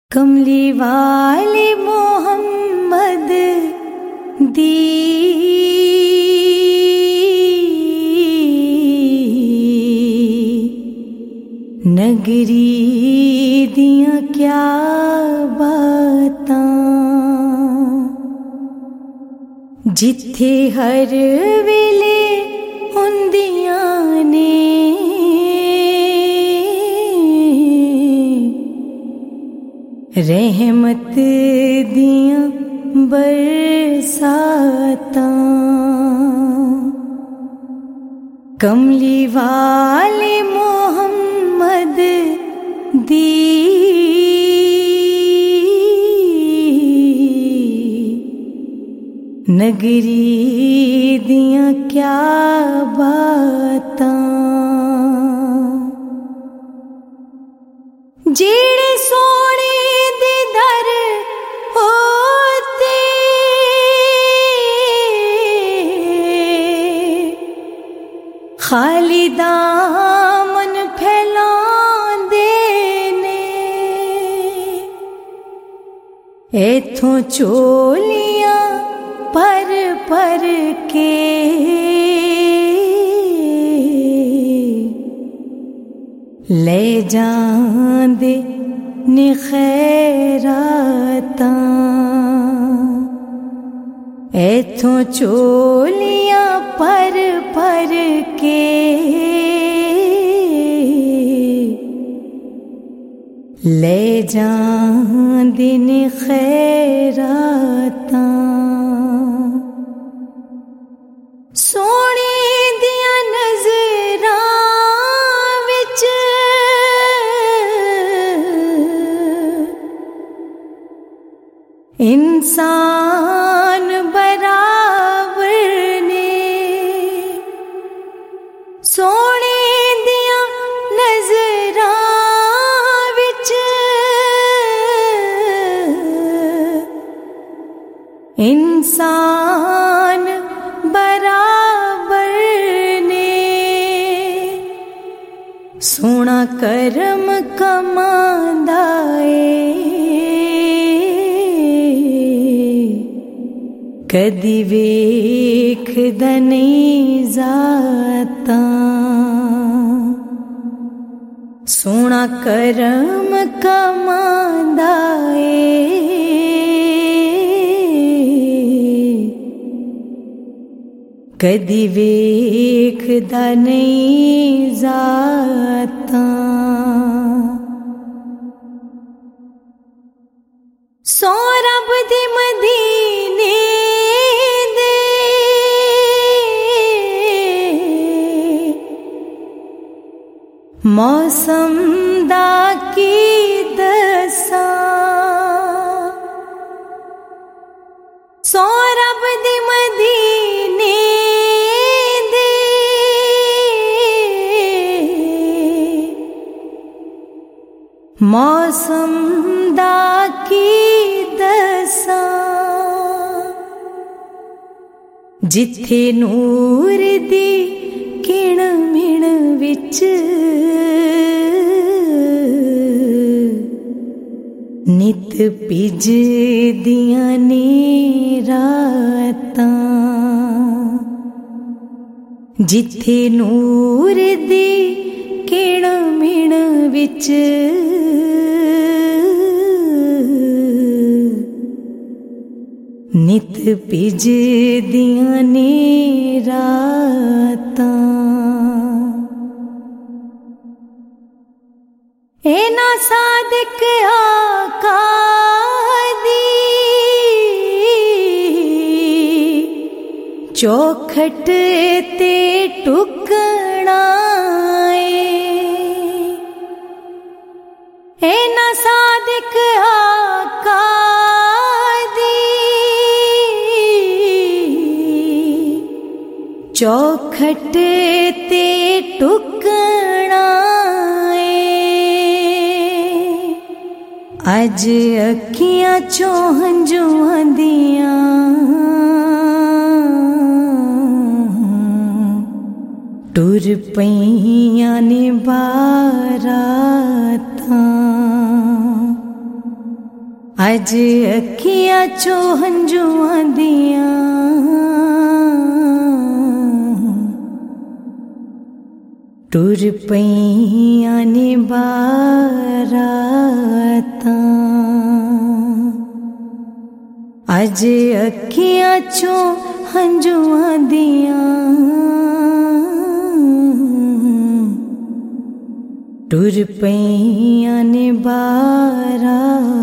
कमली वाले मोहम्मद दी नगरी दियां क्या बातां, जिथे हर वेले हुंदियां ने रहमत दियां बरसातां। कमली वाले मोहम्मद दी नगरी दियां क्या बातां, जेड़े सोने दे दर होते खाली दामन फैलांदे ने, एथों चोलियां पर पर के ले जांदे ने खैरातां, एथों चोलियां पर पर के ले जांदे ने खैरातां। सोने दियां नज़रां विच इंसान बराबर ने, सोने दियां नज़रां विच इंसान बराबर ने, सोना करम कमांदा ए कदी वेखदा नहीं जातां, सोना करम कमांदा ए कदी वेखदा नहीं जातां। सो रब दे मदीने दे मौसम दा की दसां, सो रब दे मदीने दे मौसम दा की दसां, जिथे नूर दी किण मिण विच नित भिजदियां ने रातां, जिथे नूर दी किण मिण विच नित भिजदियां ने रातां। एना सादिक आका दी चौखट ते टुकना एना सादिक आका चौखट ते टुकना अज अखियां चों हंजुआं दियां टुर पईयां ने बारातां, अज अखियां चो हंजुआं दियां टुर पईयां ने बारातां। अज अखियां चो हंजुआं दियां टुर पईयां ने बारातां।